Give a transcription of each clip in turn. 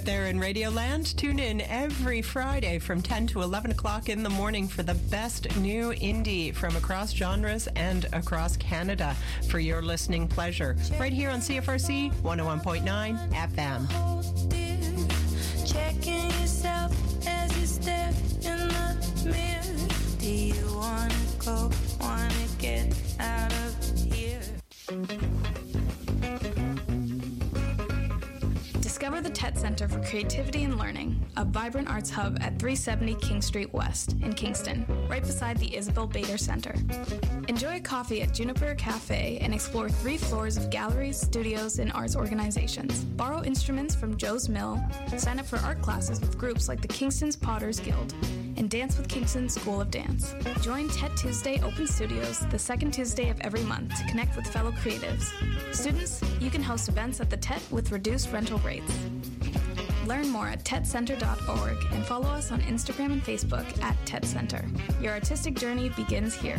out there in Radioland. Tune in every Friday from 10 to 11 o'clock in the morning for the best new indie from across genres and across Canada for your listening pleasure. Right here on CFRC 101.9 FM. Checking yourself as you stare in the mirror. Do you want to go, want to get out of here? Discover the TET Center for Creativity and Learning, a vibrant arts hub at 370 King Street West in Kingston, right beside the Isabel Bader Center. Enjoy a coffee at Juniper Cafe and explore 3 floors of galleries, studios, and arts organizations. Borrow instruments from Joe's Mill, sign up for art classes with groups like the Kingston's Potters Guild, and dance with Kingston School of Dance. Join TET Tuesday Open Studios the second Tuesday of every month to connect with fellow creatives. Students, you can host events at the TET with reduced rental rates. Learn more at tetcenter.org and follow us on Instagram and Facebook at TET Center. Your artistic journey begins here.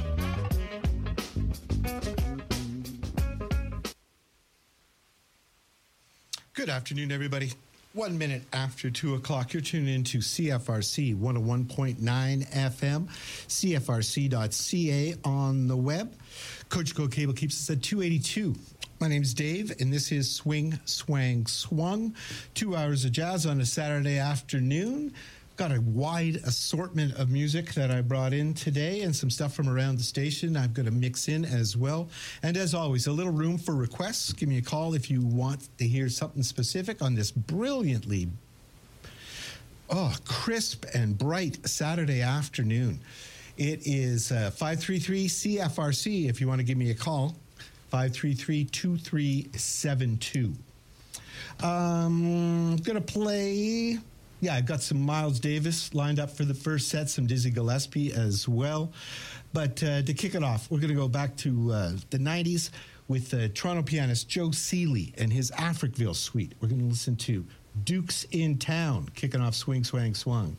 Good afternoon, everybody. 1 minute after 2 o'clock, you're tuning in to CFRC 101.9 FM, CFRC.ca on the web. Coach Go Cable keeps us at 282. My name's Dave, and this is Swing, Swang, Swung. 2 hours of jazz on a Saturday afternoon. Got a wide assortment of music that I brought in today and some stuff from around the station I'm going to mix in as well. And as always, a little room for requests. Give me a call if you want to hear something specific on this brilliantly crisp and bright Saturday afternoon. It is 533-CFRC if you want to give me a call. 533-2372. I'm going to play... Yeah, I've got some Miles Davis lined up for the first set, some Dizzy Gillespie as well. But to kick it off, we're going to go back to the 90s with Toronto pianist Joe Seeley and his Africville suite. We're going to listen to Dukes in Town, kicking off Swing, Swang, Swung.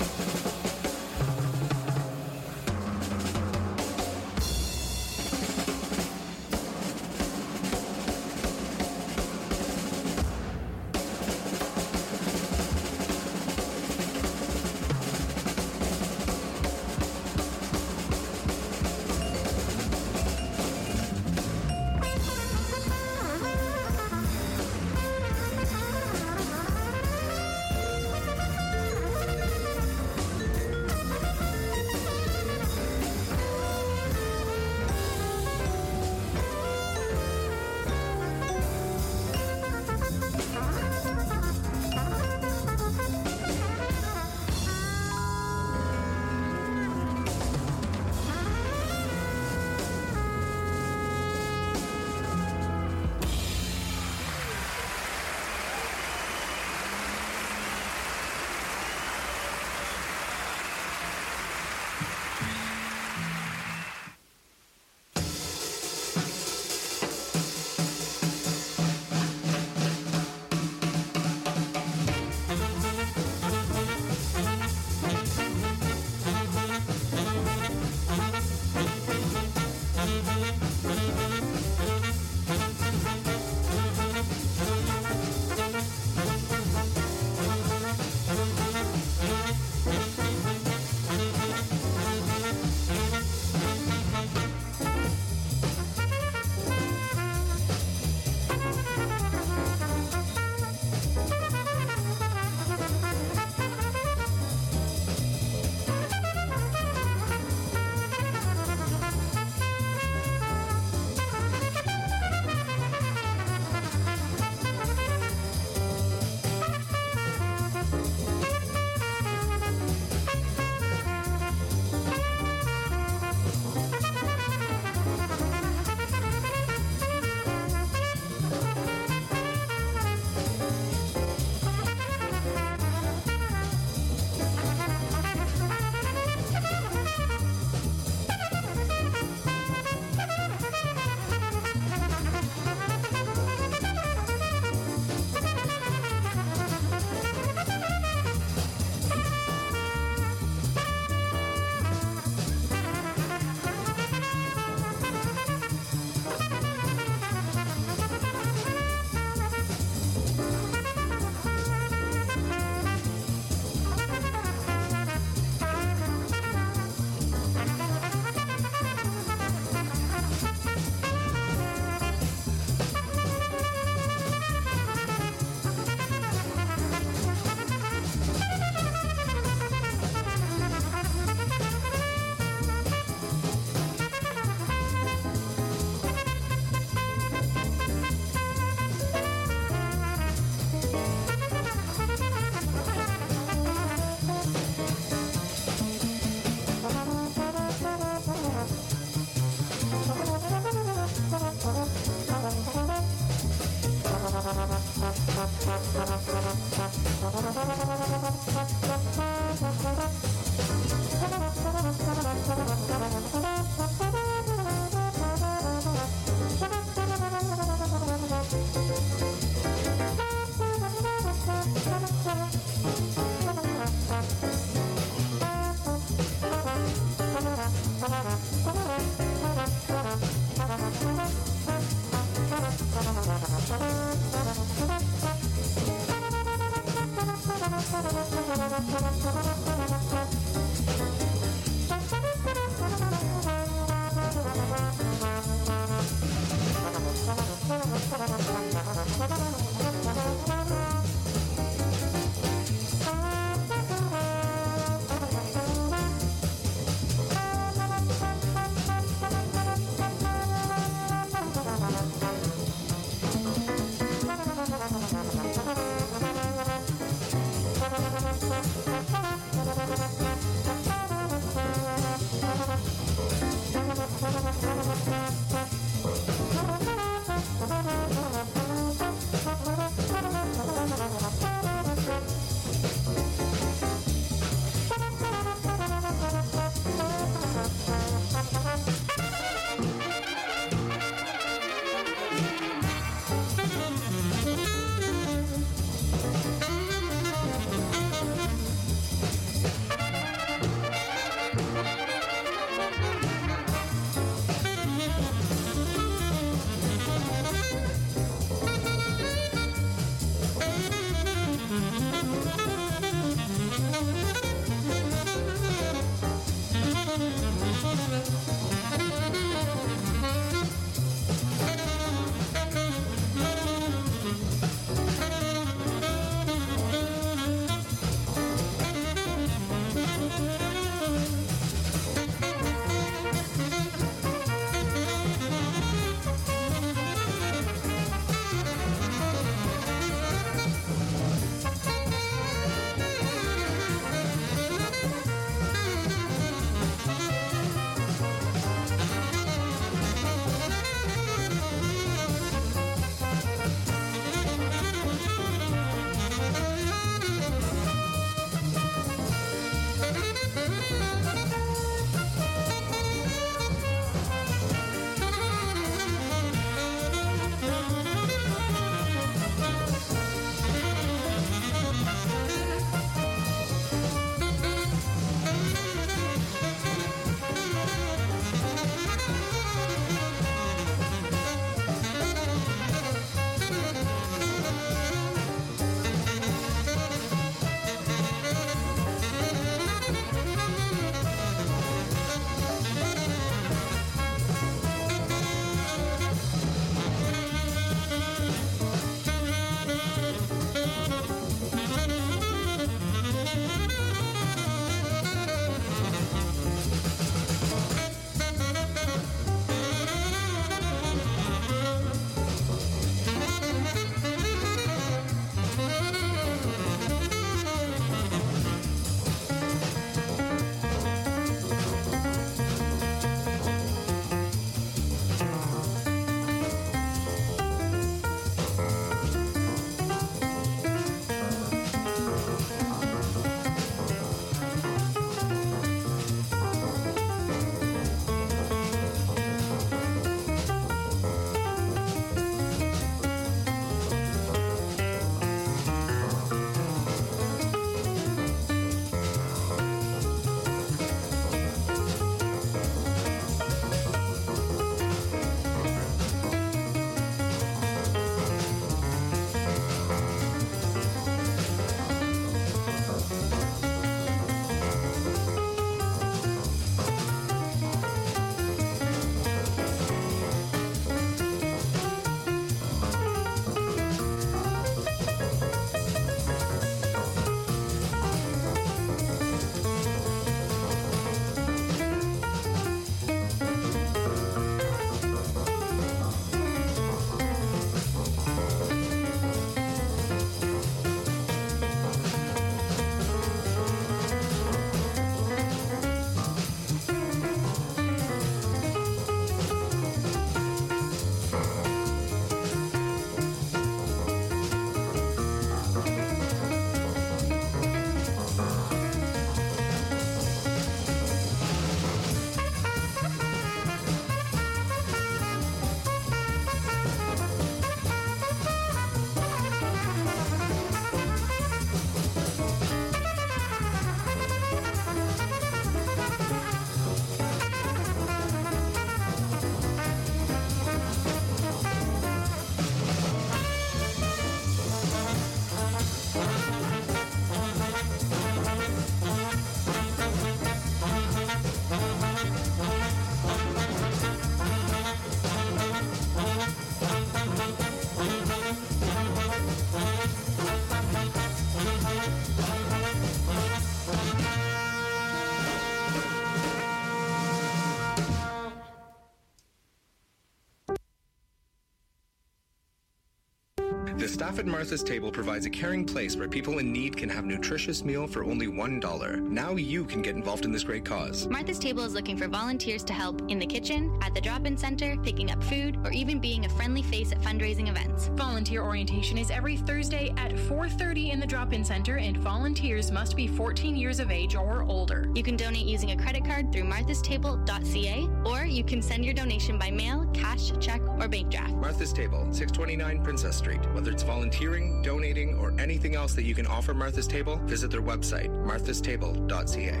The staff at Martha's Table provides a caring place where people in need can have a nutritious meal for only $1. Now you can get involved in this great cause. Martha's Table is looking for volunteers to help in the kitchen, at the drop-in center, picking up food, or even being a friendly face at fundraising events. Volunteer orientation is every Thursday at 4:30 in the drop-in center, and volunteers must be 14 years of age or older. You can donate using a credit card through marthastable.ca, or you can send your donation by mail, cash, check, or bank draft. Martha's Table, 629 Princess Street. Whether it's volunteering, donating, or anything else that you can offer Martha's Table, visit their website, marthastable.ca.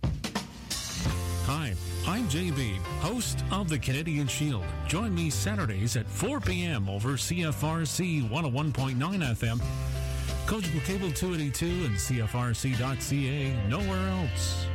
Hi, I'm JB, host of the Canadian Shield. Join me Saturdays at 4 p.m. over CFRC 101.9 FM, Coachable Cable 282 and CFRC.ca, nowhere else.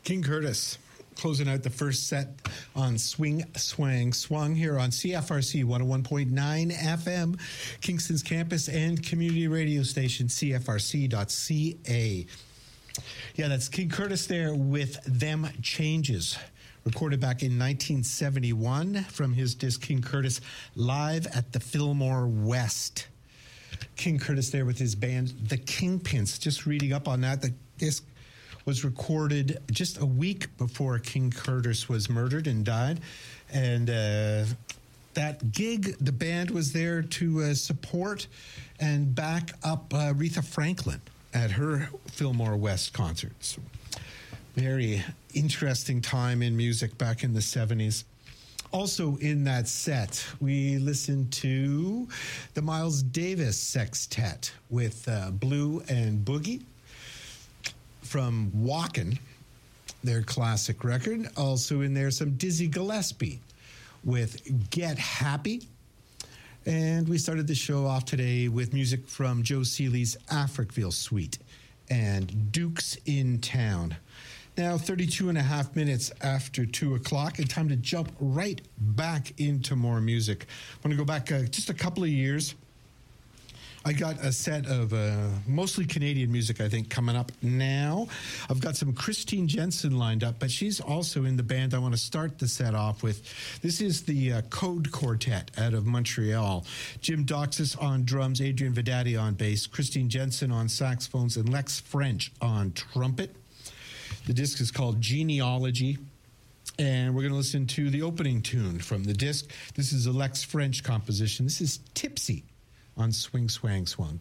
King Curtis closing out the first set on Swing, Swang, Swung here on CFRC 101.9 FM, Kingston's campus and community radio station, CFRC.ca. Yeah, that's King Curtis there with Them Changes, recorded back in 1971 from his disc King Curtis Live at the Fillmore West. King Curtis there with his band, The Kingpins. Just reading up on that, the disc was recorded just a week before King Curtis was murdered and died. And that gig, the band was there to support and back up Aretha Franklin at her Fillmore West concerts. Very interesting time in music back in the 70s. Also in that set, we listened to the Miles Davis Sextet with Blue and Boogie from Walkin', their classic record. Also in there, some Dizzy Gillespie with Get Happy. And we started the show off today with music from Joe Seeley's Africville Suite and Dukes in Town. Now, 32 and a half minutes after 2 o'clock, and time to jump right back into more music. I want to go back just a couple of years. I got a set of mostly Canadian music, I think, coming up now. I've got some Christine Jensen lined up, but she's also in the band I want to start the set off with. This is the Code Quartet out of Montreal. Jim Doxis on drums, Adrian Vedati on bass, Christine Jensen on saxophones, and Lex French on trumpet. The disc is called Genealogy, and we're going to listen to the opening tune from the disc. This is a Lex French composition. This is Tipsy on Swing, Swang, Swung.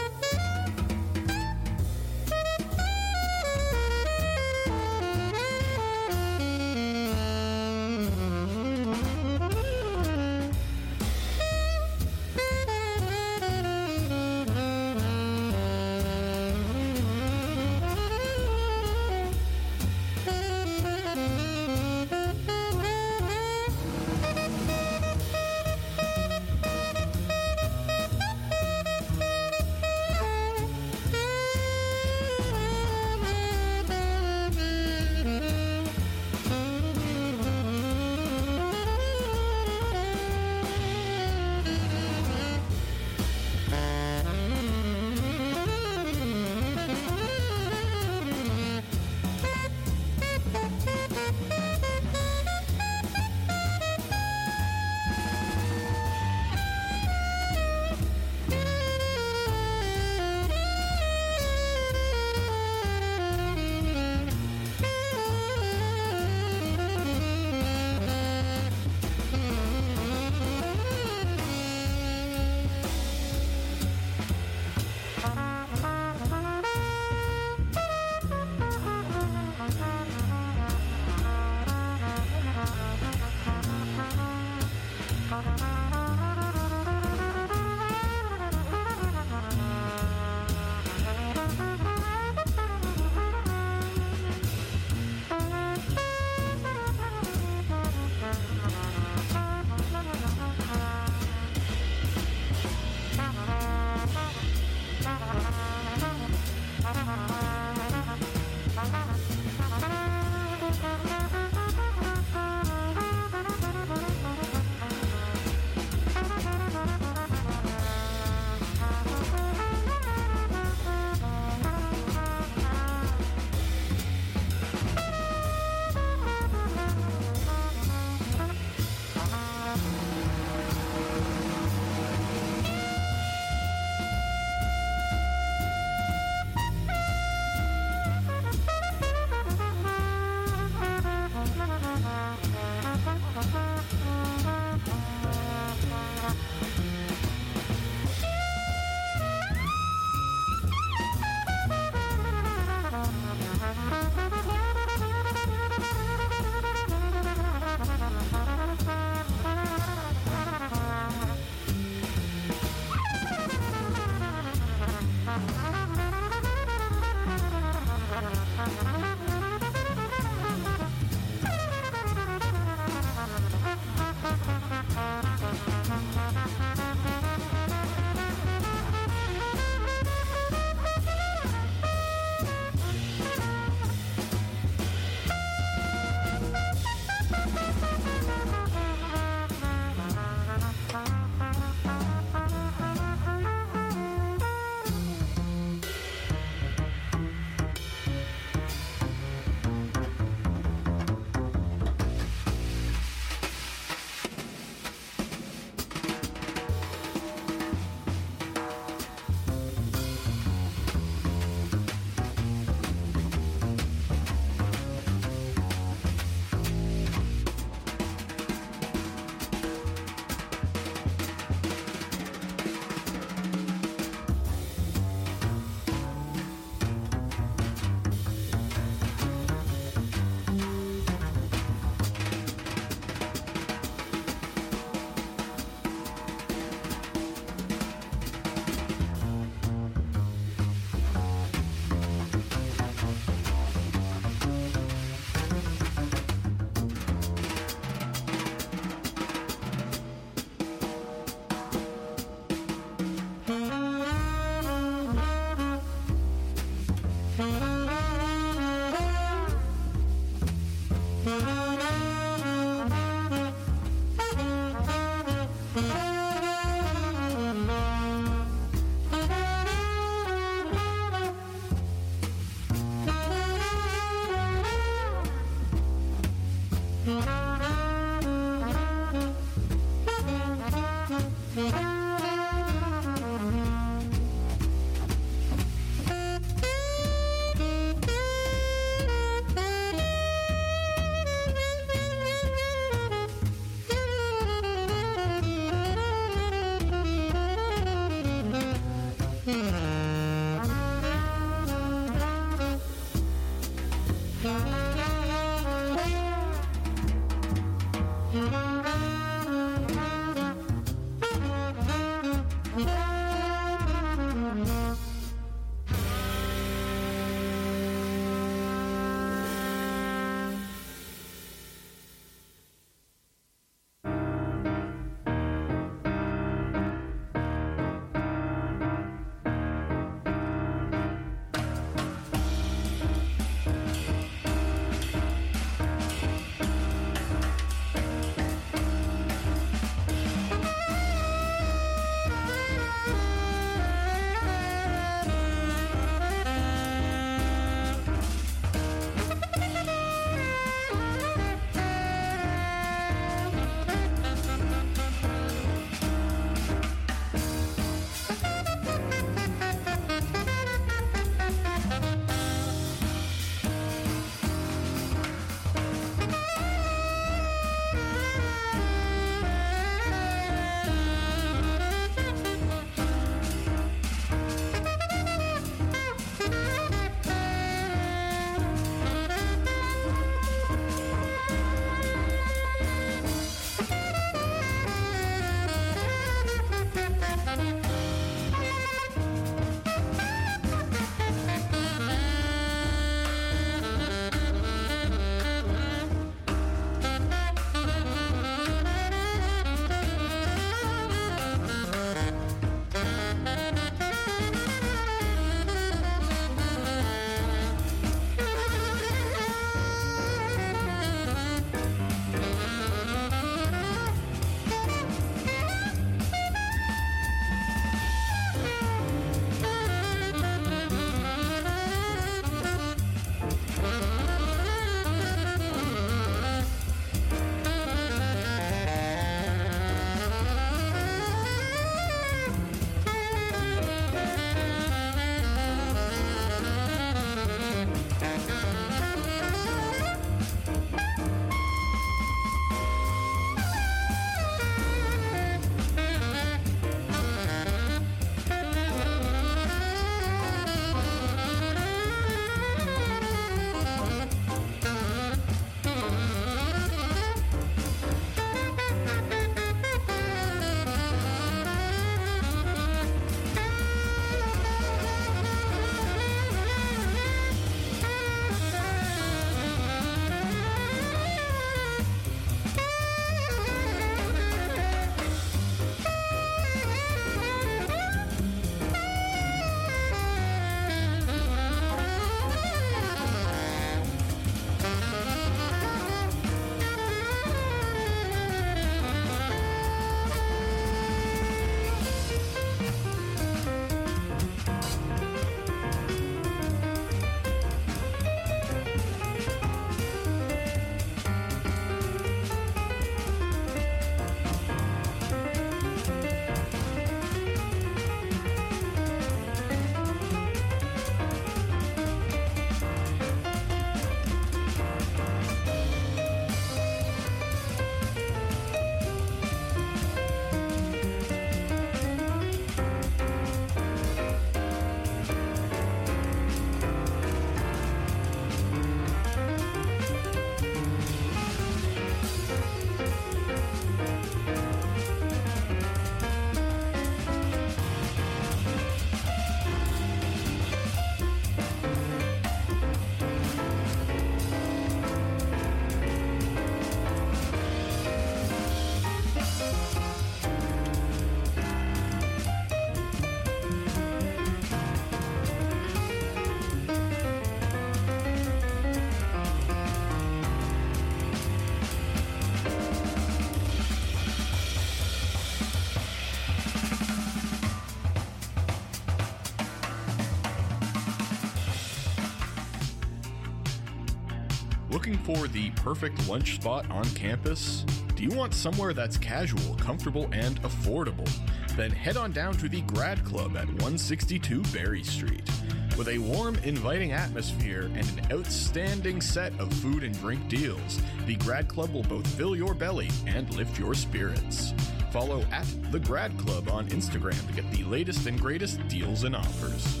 Looking for the perfect lunch spot on campus? Do you want somewhere that's casual, comfortable, and affordable? Then head on down to the Grad Club at 162 Berry Street. With a warm, inviting atmosphere and an outstanding set of food and drink deals, the Grad Club will both fill your belly and lift your spirits. Follow at the Grad Club on Instagram to get the latest and greatest deals and offers.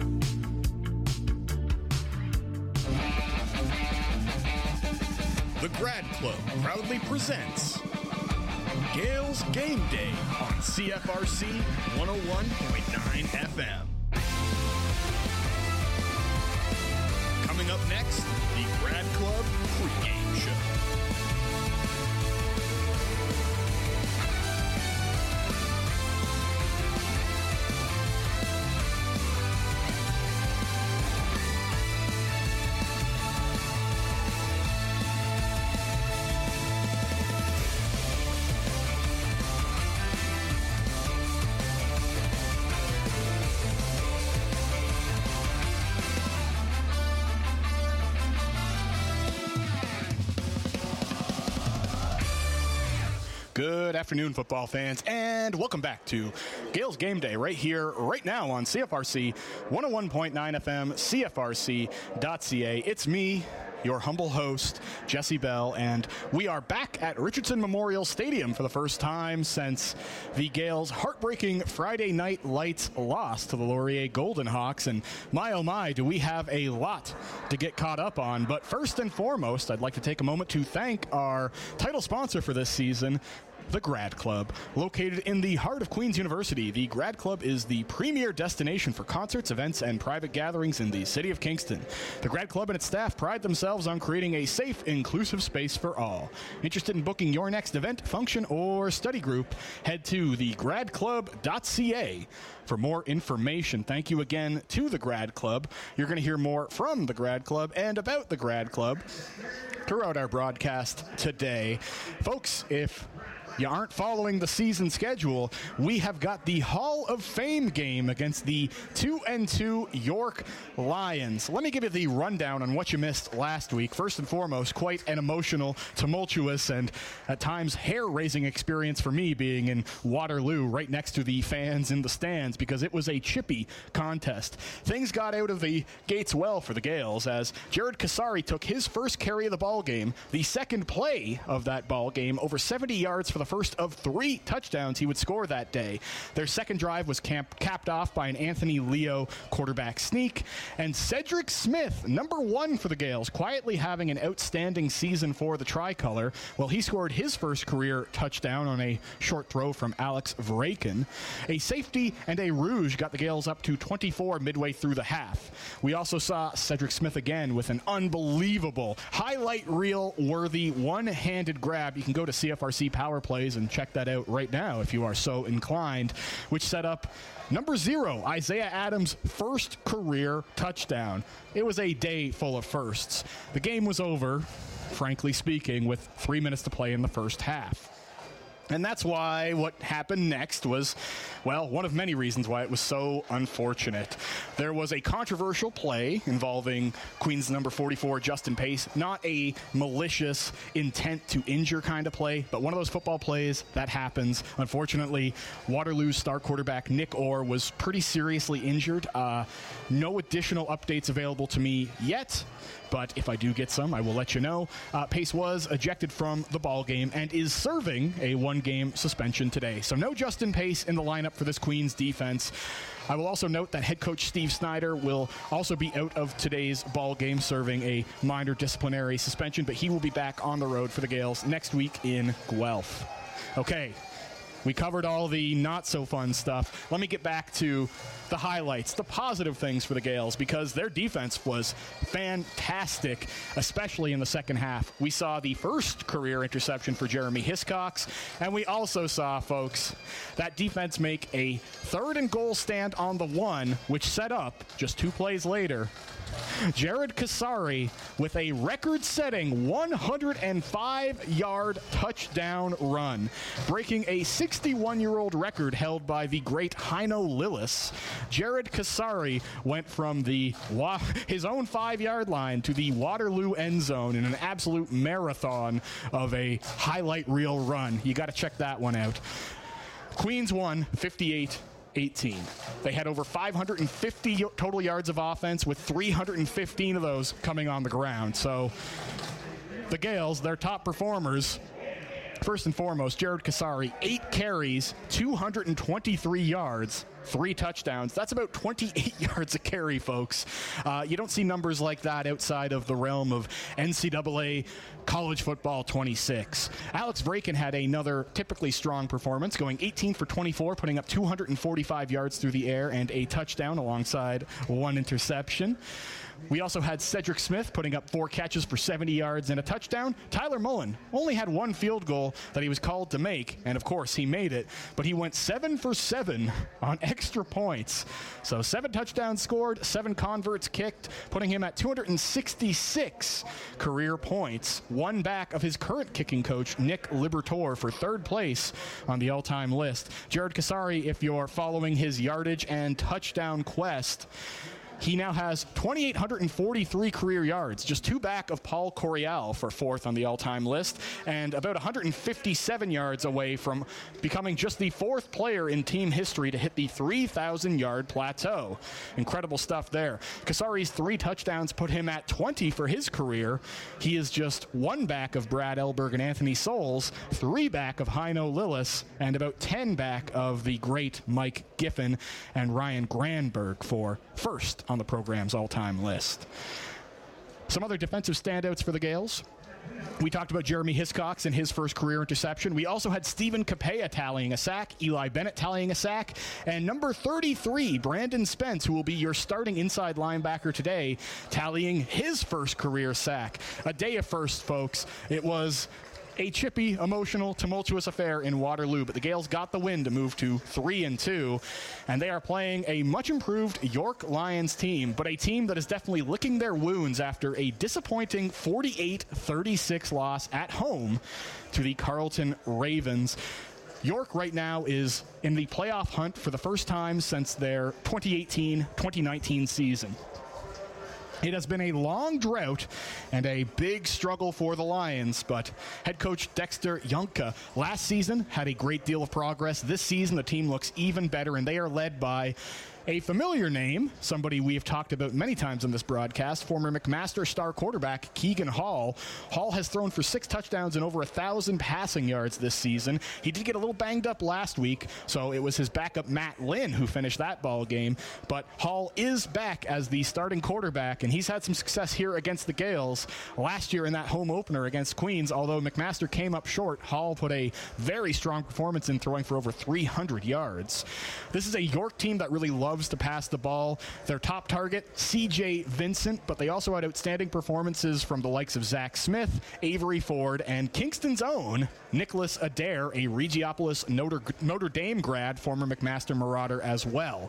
The Grad Club proudly presents Gales Game Day on CFRC 101.9 FM. Coming up next, the Grad Club pregame show. Good afternoon, football fans, and welcome back to Gales Game Day right here, right now on CFRC 101.9 FM, CFRC.ca. It's me, your humble host, Jesse Bell, and we are back at Richardson Memorial Stadium for the first time since the Gales' heartbreaking Friday night lights loss to the Laurier Golden Hawks, and my oh my, do we have a lot to get caught up on. But first and foremost, I'd like to take a moment to thank our title sponsor for this season, the Grad Club. Located in the heart of Queen's University, the Grad Club is the premier destination for concerts, events, and private gatherings in the city of Kingston. The Grad Club and its staff pride themselves on creating a safe, inclusive space for all. Interested in booking your next event, function, or study group? Head to thegradclub.ca for more information. Thank you again to the Grad Club. You're going to hear more from the Grad Club and about the Grad Club throughout our broadcast today. Folks, if you aren't following the season schedule, we have got the Hall of Fame game against the 2-2 York Lions. Let me give you the rundown on what you missed last week. First and foremost, quite an emotional, tumultuous, and at times hair-raising experience for me being in Waterloo right next to the fans in the stands because it was a chippy contest. Things got out of the gates well for the Gales as Jared Kasari took his first carry of the ball game, the second play of that ball game, over 70 yards for the first of 3 touchdowns he would score that day. Their second drive was capped off by an Anthony Leo quarterback sneak, and Cedric Smith, number 1 for the Gales, quietly having an outstanding season for the Tricolor. Well, he scored his first career touchdown on a short throw from Alex Vraken. A safety and a rouge got the Gales up to 24 midway through the half. We also saw Cedric Smith again with an unbelievable highlight reel worthy one-handed grab. You can go to CFRC Power Plays and check that out right now if you are so inclined, which set up number 0, Isaiah Adams' first career touchdown. It was a day full of firsts. The game was over, frankly speaking, with 3 minutes to play in the first half. And that's why what happened next was, well, one of many reasons why it was so unfortunate. There was a controversial play involving Queen's number 44, Justin Pace. Not a malicious intent to injure kind of play, but one of those football plays that happens. Unfortunately, Waterloo's star quarterback, Nick Orr, was pretty seriously injured. No additional updates available to me yet, but if I do get some, I will let you know. Pace was ejected from the ball game and is serving a one-game suspension today. So no Justin Pace in the lineup for this Queens defense. I will also note that head coach Steve Snyder will also be out of today's ball game, serving a minor disciplinary suspension, but he will be back on the road for the Gales next week in Guelph. Okay. We covered all the not-so-fun stuff. Let me get back to the highlights, the positive things for the Gales, because their defense was fantastic, especially in the second half. We saw the first career interception for Jeremy Hiscox, and we also saw, folks, that defense make a 3rd and goal stand on the 1, which set up, just 2 plays later, Jared Kasari with a record-setting 105-yard touchdown run, breaking a 61-year-old record held by the great Heino Lillis. Jared Kasari went from his own 5-yard line to the Waterloo end zone in an absolute marathon of a highlight reel run. You got to check that one out. Queens won 58-18. They had over 550 total yards of offense, with 315 of those coming on the ground. So the Gales, their top performers, first and foremost, Jared Kasari, 8 carries, 223 yards, 3 touchdowns. That's about 28 yards a carry, folks. You don't see numbers like that outside of the realm of NCAA college football 26. Alex Vraken had another typically strong performance, going 18 for 24, putting up 245 yards through the air and a touchdown alongside 1 interception. We also had Cedric Smith putting up 4 catches for 70 yards and a touchdown. Tyler Mullen only had 1 field goal that he was called to make, and of course he made it, but he went 7 for 7 on extra points. So 7 touchdowns scored, 7 converts kicked, putting him at 266 career points, 1 back of his current kicking coach, Nick Liberatore, for 3rd place on the all-time list. Jared Kasari, if you're following his yardage and touchdown quest, he now has 2,843 career yards, just 2 back of Paul Coryell for 4th on the all-time list, and about 157 yards away from becoming just the 4th player in team history to hit the 3,000-yard plateau. Incredible stuff there. Kasari's 3 touchdowns put him at 20 for his career. He is just 1 back of Brad Elberg and Anthony Souls, 3 back of Heino Lillis, and about 10 back of the great Mike Giffen and Ryan Granberg for 1st on the program's all-time list. Some other defensive standouts for the Gales. We talked about Jeremy Hiscox and his first career interception. We also had Stephen Capella tallying a sack, Eli Bennett tallying a sack, and number 33, Brandon Spence, who will be your starting inside linebacker today, tallying his first career sack. A day of firsts, folks. It was a chippy, emotional, tumultuous affair in Waterloo, but the Gales got the win to move to 3-2, and they are playing a much improved York Lions team, but a team that is definitely licking their wounds after a disappointing 48-36 loss at home to the Carleton Ravens. York right now is in the playoff hunt for the first time since their 2018-2019 season. It has been a long drought and a big struggle for the Lions, but head coach Dexter Yonka last season had a great deal of progress. This season, the team looks even better, and they are led by a familiar name, somebody we have talked about many times on this broadcast, former McMaster star quarterback Keegan Hall. Hall has thrown for 6 touchdowns and over 1,000 passing yards this season. He did get a little banged up last week, so it was his backup Matt Lynn who finished that ball game. But Hall is back as the starting quarterback, and he's had some success here against the Gales. Last year in that home opener against Queens, although McMaster came up short, Hall put a very strong performance in throwing for over 300 yards. This is a York team that really loves to pass the ball. Their top target, C.J. Vincent, but they also had outstanding performances from the likes of Zach Smith, Avery Ford, and Kingston's own Nicholas Adair, a Regiopolis Notre Dame grad, former McMaster Marauder as well.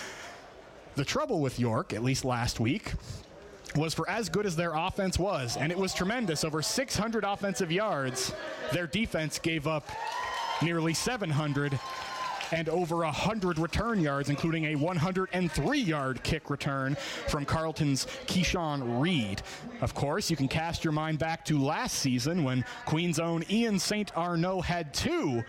The trouble with York, at least last week, was for as good as their offense was, and it was tremendous, over 600 offensive yards, their defense gave up nearly 700 and over 100 return yards, including a 103-yard kick return from Carleton's Keyshawn Reed. Of course, you can cast your mind back to last season when Queen's own Ian St. Arnaud had 2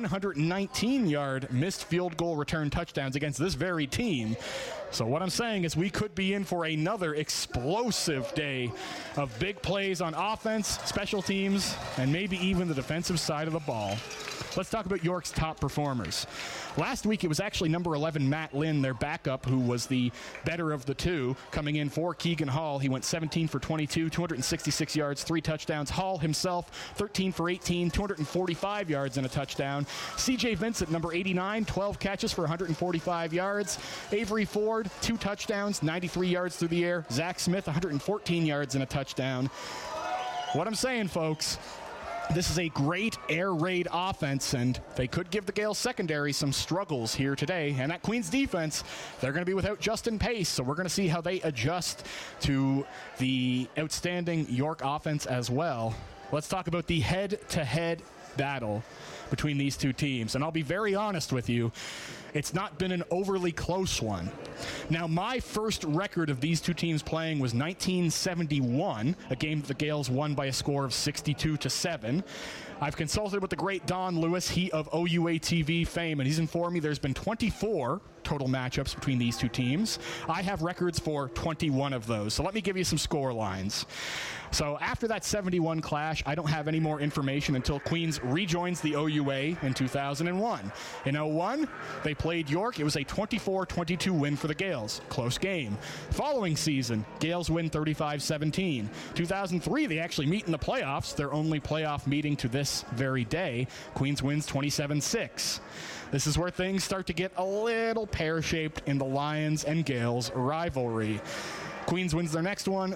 119-yard missed field goal return touchdowns against this very team. So what I'm saying is we could be in for another explosive day of big plays on offense, special teams, and maybe even the defensive side of the ball. Let's talk about York's top performers. Last week, it was actually number 11, Matt Lynn, their backup, who was the better of the two, coming in for Keegan Hall. He went 17 for 22, 266 yards, 3 touchdowns. Hall himself, 13 for 18, 245 yards and a touchdown. C.J. Vincent, number 89, 12 catches for 145 yards. Avery Ford, 2 touchdowns, 93 yards through the air. Zach Smith, 114 yards and a touchdown. What I'm saying, folks, This is a great air raid offense, and they could give the Gales secondary some struggles here today. And that Queens defense, they're going to be without Justin Pace, so we're going to see how they adjust to the outstanding York offense as well. Let's talk about the head-to-head battle between these two teams. And I'll be very honest with you, it's not been an overly close one. Now, my first record of these two teams playing was 1971, a game that the Gales won by a score of 62-7. I've consulted with the great Don Lewis, he of OUA TV fame, and he's informed me there's been 24 total matchups between these two teams. I have records for 21 of those. So let me give you some score lines. So after that 71 clash, I don't have any more information until Queens rejoins the OUA in 2001. In 01, they played York. It was a 24-22 win for the Gales. Close game. Following season, Gales win 35-17. 2003, they actually meet in the playoffs, their only playoff meeting to this very day. Queens wins 27-6. This is where things start to get a little pear-shaped in the Lions and Gales rivalry. Queens wins their next one,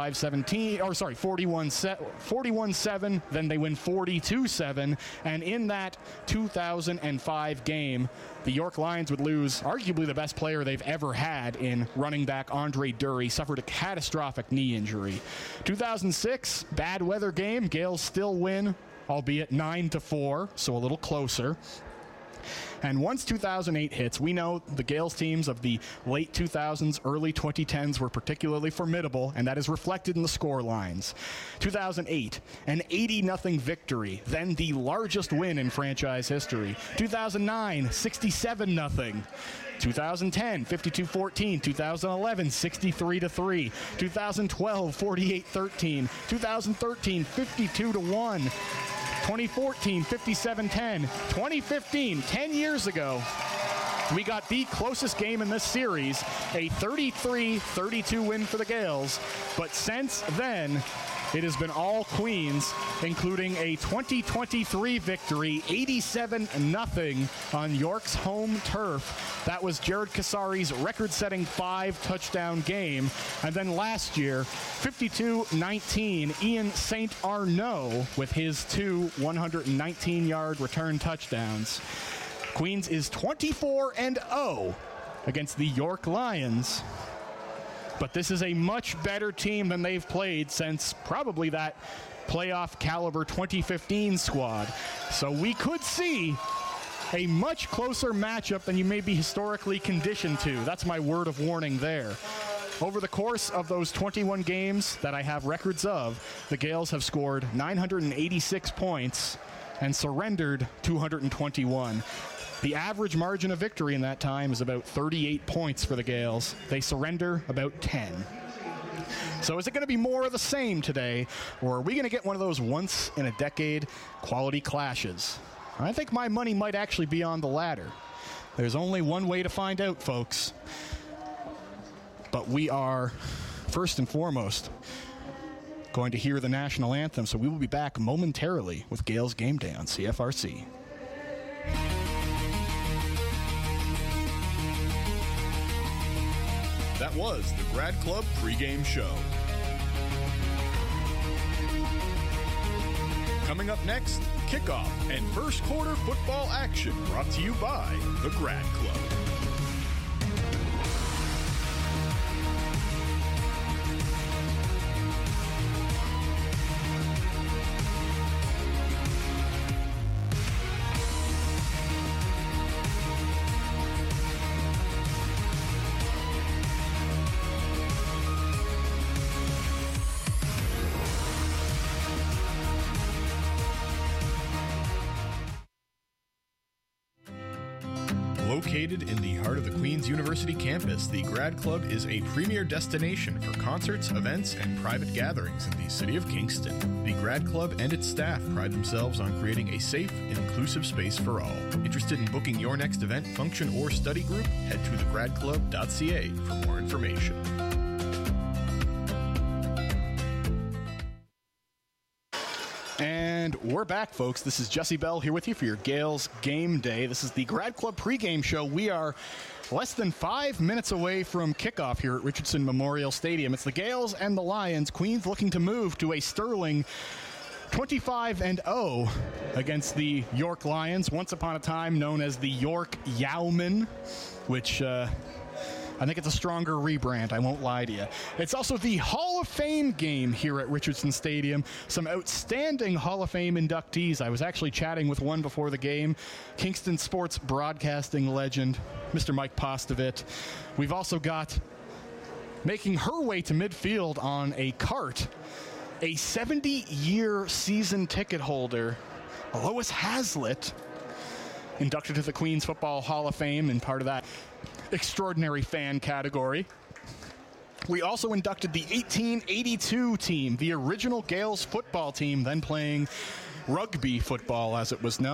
41-7. Then they win 42-7. And in that 2005 game, the York Lions would lose arguably the best player they've ever had in running back Andre Dury. Suffered a catastrophic knee injury. 2006, bad weather game. Gales still win, albeit 9-4, so a little closer. And once 2008 hits, we know the Gales teams of the late 2000s, early 2010s were particularly formidable, and that is reflected in the score lines. 2008, an 80-0 victory, then the largest win in franchise history. 2009, 67-0. 2010, 52-14. 2011, 63-3. 2012, 48-13. 2013, 52-1. 2014, 57-10. 2015, 10 years ago, we got the closest game in this series, a 33-32 win for the Gales. But since then, it has been all Queens, including a 2023 victory, 87-0 on York's home turf. That was Jared Kasari's record-setting 5-touchdown game. And then last year, 52-19, Ian St. Arnaud with his 2 119-yard return touchdowns. Queens is 24-0 against the York Lions. But this is a much better team than they've played since probably that playoff caliber 2015 squad. So we could see a much closer matchup than you may be historically conditioned to. That's my word of warning there. Over the course of those 21 games that I have records of, the Gales have scored 986 points and surrendered 221. The average margin of victory in that time is about 38 points for the Gales. They surrender about 10. So is it going to be more of the same today, or are we going to get one of those once-in-a-decade quality clashes? I think my money might actually be on the latter. There's only one way to find out, folks. But we are, first and foremost, going to hear the national anthem, so we will be back momentarily with Gales Game Day on CFRC. That was the Grad Club pregame show. Coming up next, kickoff and first quarter football action brought to you by the Grad Club. Located in the heart of the Queen's University campus, the Grad Club is a premier destination for concerts, events, and private gatherings in the city of Kingston. The Grad Club and its staff pride themselves on creating a safe and inclusive space for all. Interested in booking your next event, function, or study group? Head to thegradclub.ca for more information. And we're back, folks. This is Jesse Bell here with you for your Gales Game Day. This is the Grad Club pregame show. We are less than 5 minutes away from kickoff here at Richardson Memorial Stadium. It's the Gales and the Lions. Queens looking to move to a sterling 25-0 against the York Lions, once upon a time known as the York Yowmen, which I think it's a stronger rebrand, I won't lie to you. It's also the Hall of Fame game here at Richardson Stadium. Some outstanding Hall of Fame inductees. I was actually chatting with one before the game, Kingston sports broadcasting legend, Mr. Mike Postovit. We've also got, making her way to midfield on a cart, a 70-year season ticket holder, Lois Hazlitt, inducted to the Queens Football Hall of Fame and part of that extraordinary fan category. We also inducted the 1882 team, the original Gales football team, then playing rugby football as it was known.